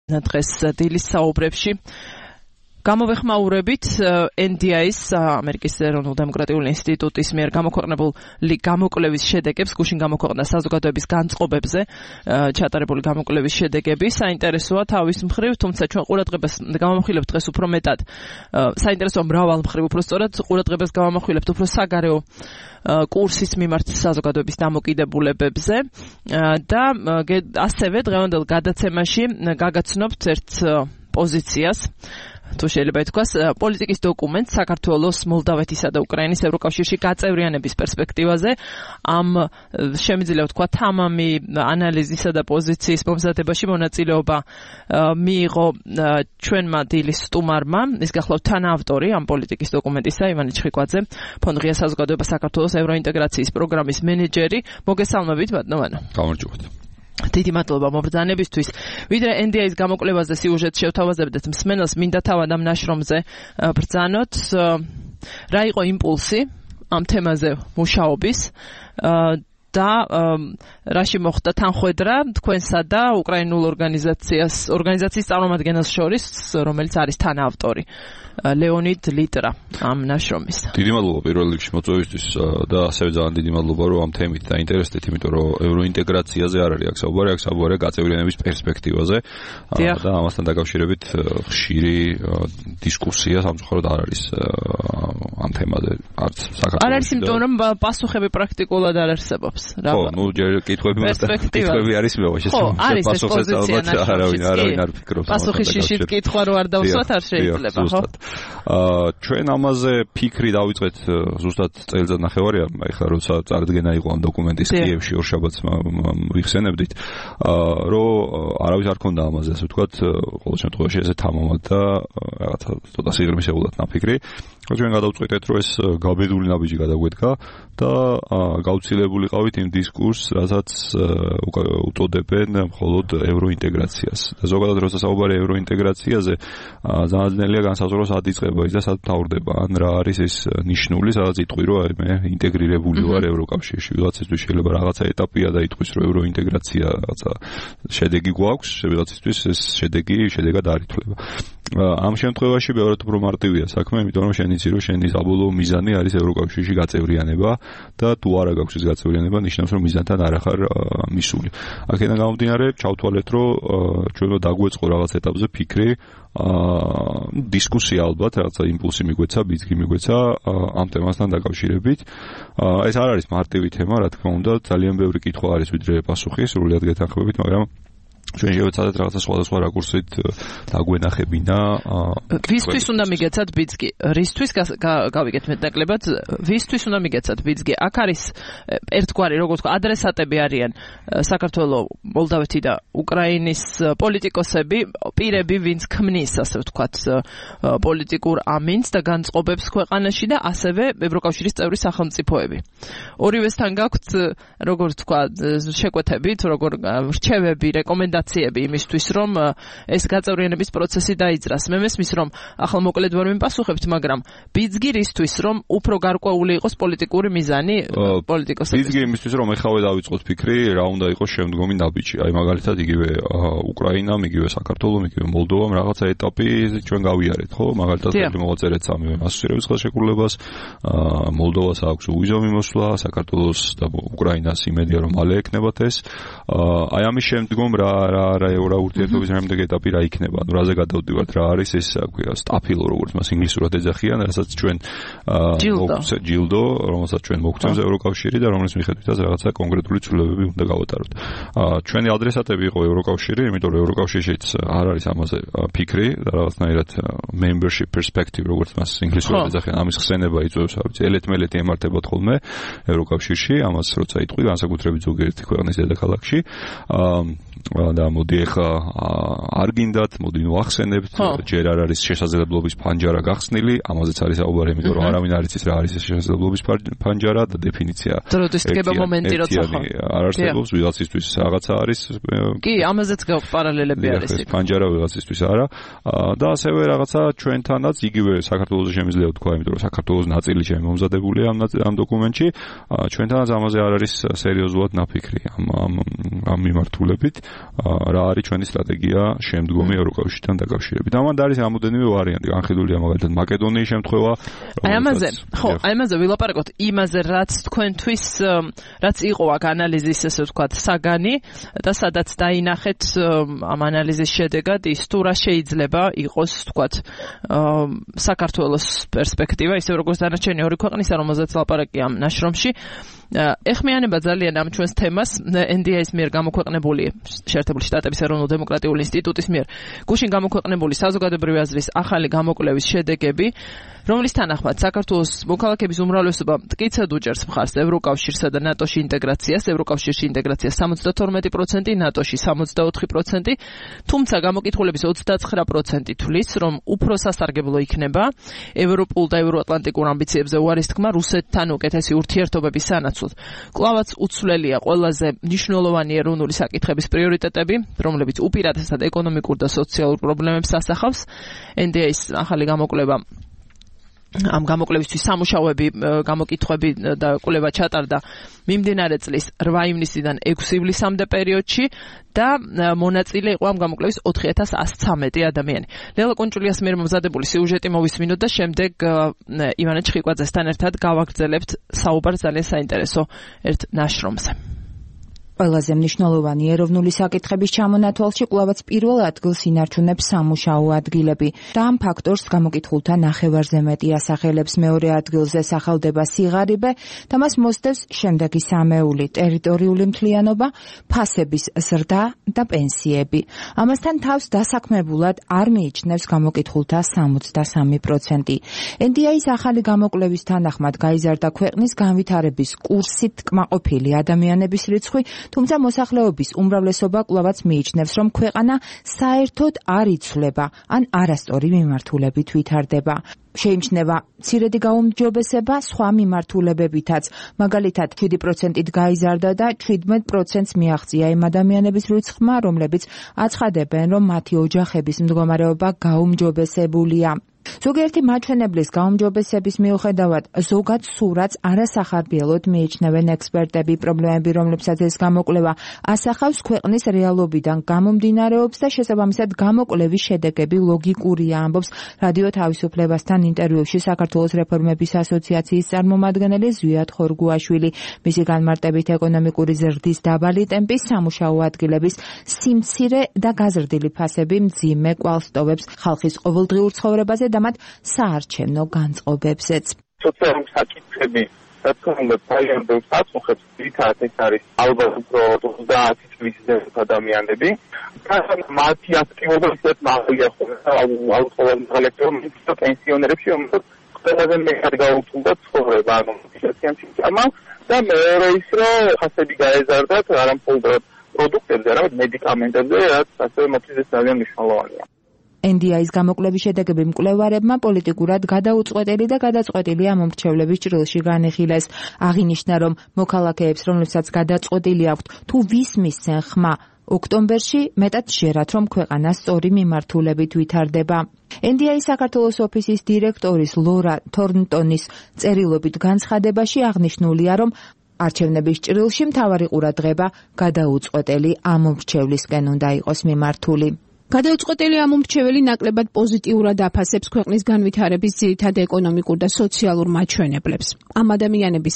დღეს დილის საუბრებში გამოვეხმაურებით NDI-ის ამერიკის ეროვნულ დემოკრატიული ინსტიტუტის მიერ გამოქვეყნებული გამოკვლევის შედეგებს, გუშინ გამოქვეყნდა საზოგადოების განწყობებზე ჩატარებული გამოკვლევის შედეგები. საინტერესოა თავის მხრივ, თუმცა ჩვენ ყურადღებას გამოვახვილებთ დღეს უფრო მეტად. საინტერესოა მრავალ მხრივ, უფრო სწორად ყურადღებას გამოვახვილებთ უფრო საგარეო კურსის მიმართ საზოგადოების დამოკიდებულებებზე და ასევე დღევანდელ გადაცემაში გაგაცნობთ ერთ პოზიციას, თუ შეიძლება ითქვას, პოლიტიკის დოკუმენტს საქართველოს, მოლდავეთისა და უკრაინის ევროკავშირში გაწევრიანების პერსპექტივაზე. ამ შემიძლია ვთქვა თამამი ანალიზისა და პოზიციის მომზადებაში მონაწილეობა მიიღო ჩვენმა დილის სტუმარმა, ის გახლავთ თანაავტორი ამ პოლიტიკის დოკუმენტისა, ივანე ჩხიკვაძე, ფონდ ღია საზოგადოება საქართველოს ევროინტეგრაციის პროგრამის მენეჯერი. მოგესალმებით, ბატონო. გამარჯობათ. დიდი მადლობა მობრძანებისთვის. ვიდრე NDI-ის გამოკვლევაზე სიუჟეტს შევთავაზებდეთ მსმენელს, მინდა თავად ამ ნაშრომზე ბრძანოთ. რა იყო იმპულსი ამ თემაზე მუშაობის და რაში მოხდა თანხვედრა თქვენსა და უკრაინულ ორგანიზაციის წარმომადგენელს შორის, რომელიც არის თანაავტორი ლეონიდ ლიტრა ამ ნაშრომის. დიდი მადლობა პირველ რიგში მოწვევისთვის და ასევე ძალიან დიდი მადლობა რომ ამ თემით დაინტერესდეთ, იმიტომ რომ ევროინტეგრაციაზე არ არის აქ საუბარი გაწევრიანების პერსპექტივაზე და ამასთან დაკავშირებით ხშირი დისკუსია სამწუხაროდ არ არის ამ თემაზე არც საქართველოში. არ არის იმიტომ რომ პასუხები პრაქტიკულად არ არსებობს. ხო, კითხვები არის მეოშე. არის ეს პოზიცია არავინ არ ფიქრობს. პასუხი შიშით კითხვა რო არ დავსვათ არ შეიძლება, ხო? ჩვენ ამაზე ფიქრი დავიწყეთ ზუსტად წელიწად ნახევარია, ეხლა როცა წარდგენა იყო ამ დოკუმენტის კიევში ორშაბათს ვიხსენებდით, რომ არავის არ ქონდა ამაზე, ასე ვთქვათ, ყოველ შემთხვევაში ესე თამამად და რაღაცა ცოტა სიღრმისეულად ნაფიქრი. ჩვენ გადავწყვეტეთ, რომ ეს გაბედული ნაბიჯი გადაგვედგა და გაუცილებელი ყავით იმ დისკურსს, რასაც უწოდებენ მხოლოდ ევროინტეგრაციას. და ზოგადად როცა საუბარია ევროინტეგრაციაზე, ძალიან ძნელია განსაზღვროს სად იწყება ის და სად მთავრდება, ან რა არის ეს ნიშნული, სადაც იტყვი, რომ მე ინტეგრირებული ვარ ევროკავშირში. ვიღაცისთვის შეიძლება რაღაცა ეტაპია და იტყვის, რომ ევროინტეგრაცია რაღაცა შედეგი გვაქვს, ვიღაცისთვის ეს შედეგად არ ითვლება. ამ შემთხვევაში ბევრად უფრო მარტივია საქმე, იმიტომ რომ შენ იცი, რომ შენი საბოლოო მიზანი არის ევროკავშირში გაწევრიანება და თუ არა გაქვს ეს გაწევრიანება, ნიშნავს, რომ მიზანთან არ ახარ მისული. აქედან გამომდინარე, ჩავთვალეთ, რომ ჩვენ დაგვეწყო რაღაც ეტაპზე ფიქრი, დისკუსია ალბათ, რაღაცა იმპულსი მიგვეცა, ბიძგი მიგვეცა ამ თემასთან დაკავშირებით. ეს არ არის მარტივი თემა, რა თქმა უნდა, ძალიან ბევრი კითხვა არის ვიდრე პასუხი, სრულიად გეთანხმებით, მაგრამ ჩვენ შევეცადეთ რაღაცა სხვადასხვა რაკურსით დაგვენახებინა. ვისთვის უნდა მიგეცათ ბიძგი? რისთვის გავიგეთ მეტნაკლებად? ვისთვის უნდა მიგეცათ ბიძგი? აქ არის ერთგვარი, როგორც ვთქვა, ადრესატები არიან საქართველოს, მოლდავეთი და უკრაინის პოლიტიკოსები, პირები, ვინც ქმნის, ასე ვთქვათ, პოლიტიკურ ამინს და განწყობებს ქვეყანაში და ასევე ევროკავშირის წევრი სახელმწიფოები. ორივესთან გაქვთ, როგორც ვთქვა, შეკვეთებით, როგორ რჩევები, რეკომენდაციები იმისთვის, რომ ეს გაწევრიანების პროცესი დაიძრას. მე მესმის, რომ ახლა მოკლედ ვერ მიმპასუხებთ, მაგრამ ბიძგი რისთვის, რომ უფრო გარკვეული იყოს პოლიტიკური მიზანი პოლიტიკოსების? ბიძგი იმისთვის, რომ ეხავე დავიწყოთ ფიქრი, რა უნდა იყოს შემდგომი ნაბიჯი. აი მაგალითად იგივე უკრაინამ, იგივე საქართველომ, იგივე მოლდოვამ რაღაცა ეტაპი ჩვენ გავიარეთ, ხო? მაგალითად მოვაწერეთ სამივე ასოცირების ხელშეკრულებას, მოლდოვას აქვს უვიზო მიმოსვლა, საქართველოს და უკრაინას იმედია, რომ მალე ეკნებათ ეს. აი ამის შემდგომ რა ურთიერთობის შემდეგ ეტაპი რა იქნება, ანუ რაზე გადავდივართ, რა არის ეს სტაფილო, როგორც მას ინგლისურად ეძახიან, რასაც ჩვენ ჯილდო, რომელსაც ჩვენ მოგცემს ევროკავშირი და რომლის მიხედვითაც რაღაცა კონკრეტული ცვლილებები უნდა გავატაროთ. ჩვენი ადრესატები იყო ევროკავშირი, იმიტომ რომ ევროკავშირშიც არ არის ამაზე ფიქრი და რაღაცნაირად membership perspective, როგორც მას ინგლისურად ეძახიან, ამის ხსენება იწვევს, რა ვიცი, ელეთ-მელეთი ემართებათ ხოლმე ევროკავშირში, ამას როცა იტყვი, განსაკუთრებით ზოგიერთი ქვეყნის დედაქალაქში. და მოდი ახლა არ გინდათ, მოდი ნუახსენებთ, ჯერ არ არის შესაძლებლობის ფანჯარა გახსნილი, ამაზეც არის საუბარი, იმიტომ რომ არავინ არ იცის რა არის ეს შესაძლებლობის ფანჯარა და დეფინიცია. დროდისდგება მომენტი როცა არ არსებობს, ვიღაცისთვის რაღაცა არის. კი, ამაზეც გაქვს პარალელები არის. ფანჯარა ვიღაცისთვის არა და ასევე რაღაცა ჩვენთანაც იგივე საქართველოს შემიძლია ვთქვა, იმიტომ რომ საქართველოს ნაწილი შემომზადებულია ამ დოკუმენტში, ჩვენთანაც ამაზე არ არის სერიოზულად ნაფიქრი ამ მიმართულებით. რა არის ჩვენი სტრატეგია შემდგომი ევროკავშირთან დაკავშირებით. ამან არის რამოდენიმე ვარიანტი, განხილულია მაგალითად მაკედონიის შემთხვევა. აი ამაზე ვილაპარაკოთ, იმაზე რაც თქვენთვის რაც იყო აქ ანალიზის ესე ვთქვათ საგანი და სადაც დაინახეთ ამ ანალიზის შედეგად ის თუ რა შეიძლება იყოს ვთქვათ საქართველოს პერსპექტივა ისე როგორც დანარჩენი ორი ქვეყნისა რომელზეც ლაპარაკია ამ ნაშრომში ეხმიანება ძალიან ამ ჩვენს თემას NDI-ის მიერ გამოქვეყნებული შეერთებული შტატების ეროვნულ დემოკრატიული ინსტიტუტის მიერ გუშინ გამოქვეყნებული საზოგადოებრივი აზრის ახალი გამოკვლევის შედეგები რომლის თანახმად საქართველოს მოქალაქეების უმრავლესობა მტკიცედ უჭერს მხარს ევროკავშირსა და ნატოში ინტეგრაციას, ევროკავშირში ინტეგრაციას 72%, ნატოში 64%, თუმცა გამოკითხულების 29% თვლის, რომ უფრო სასარგებლო იქნება ევროპულ და ევროატლანტიკურ ამბიციებზე უარის თქმა რუსეთთან უკეთესი ურთიერთობების სანაცვლოდ. კვლავაც უცვლელია ყველაზე მნიშვნელოვანი ეროვნული საკითხების პრიორიტეტები, რომლებიც უპირატესად ეკონომიკურ და სოციალურ პრობლემებს ასახავს. NDI-ის ახალი გამოკვლევა ამ გამოკვლევისთვის სამუშაოები, გამოკითხვები და კვლევა ჩატარდა მიმდინარე წლის 8 ივნისიდან 6 ივლისამდე პერიოდში და მონაწილე იყო ამ გამოკვლევის 4113 ადამიანი. ლელა კუნჭულიას მიერ მომზადებული სიუჟეტი მოვისმინოთ და შემდეგ ივანე ჩხიკვაძესთან ერთად გავაგრძელებთ საუბარს ძალიან საინტერესო ერთ ნაშრომზე. ყველაზე მნიშვნელოვანი ეროვნული საკითხების ჩამონათვალში კვლავაც პირველ ადგილს ინარჩუნებს სამუშაო ადგილები და ამ ფაქტორს გამოკითხულთა ნახევარზე მეტი ასახელებს. მეორე ადგილზე სახელდება სიღარიბე და მას მოსდევს შემდეგი სამეული: ტერიტორიული მთლიანობა, ფასების ზრდა და პენსიები. ამასთან თავს დასაქმებულად არ მიიჩნევს გამოკითხულთა 63%. NDI-ის ახალი გამოკვლევის თანახმად გაიზარდა ქვეყნის განვითარების კურსით კმაყოფილი ადამიანების რიცხვი, თუმცა მოსახლეობის უმრავლესობა კვლავაც მიიჩნევს, რომ ქვეყანა საერთოდ არ იცვლება, ან არასწორი მიმართულებით ვითარდება. შეიმჩნევა მცირედი გაუმჯობესება სხვა მიმართულებებითაც, მაგალითად 7%-ით გაიზარდა და 17%-ს მიაღწია იმ ადამიანების რიცხვმა, რომლებიც აცხადებენ, რომ მათი ოჯახების მდგომარეობა გაუმჯობესებულია. ზოგიერთი მაჩვენებლის გაუმჯობესების მიუხედავად ზოგად სურათს არასახარბიელოდ მიიჩნევენ ექსპერტები. პრობლემები, რომლებსაც ეს გამოკვლევა ასახავს, ქვეყნის რეალობიდან გამომდინარეობს და შესაბამისად გამოკვლევის შედეგები ლოგიკურია, ამბობს რადიო თავისუფლებასთან ინტერვიუში საქართველოს რეფორმების ასოციაციის წარმომადგენელი ზვიად ხორგუაშვილი. მისი განმარტებით ეკონომიკური ზრდის დაბალი ტემპი, სამუშაო ადგილების სიმცირე და გაზრდილი ფასები მძიმე კვალს ტოვებს ხალხის ყოველდღიურ ცხოვრებაზე და მათ საარჩევნო განწყობებზეც. სოციალური საკითხები რატომ პრიორიტეტს აწუხებს თითქოს ეს არის ალბათ უფრო 30 წლის ადამიანები. მათი აქტივობა ისეთ მაღალია ხოლმე, აუცილებლად მაღალია პენსიონერებში, რომელსაც ყველაზე მეტად გაუწევდა ცხოვრება, ანუ სოციალური სისტემა და მეორე ის რომ ფასები გაეზარდათ არა მხოლოდ პროდუქტებზე, არამედ მედიკამენტებზე, რაც ასევე მათთვის ძალიან მნიშვნელოვანია. NDI-ის გამოკვლევის შედეგები მკვლევარებმა პოლიტიკურად გადაუწყვეტელი და გადაწყვეტილი ამომრჩევლების ჭრილში განიხილეს. აღინიშნა, რომ მოქალაქეებს, რომლებსაც გადაწყვეტილი აქვთ თუ ვის მისცენ ხმა ოქტომბერში, მეტად ჟერათ, რომ ქვეყანა სწორი მიმართულებით ვითარდება. NDI-ის საქართველოს ოფისის დირექტორის ლორა თორნტონის წერილობით განცხადებაში აღნიშნულია, რომ არჩევნების ჭრილში მთავარი ყურადღება გადაუწყვეტელი ამომრჩევლისკენ უნდა იყოს მიმართული. გადაუწყვეტელი ამომრჩეველი ნაკლებად პოზიტიურად აფასებს ქვეყნის განვითარების ძირითად ეკონომიკურ და სოციალურ მაჩვენებლებს. ამ ადამიანების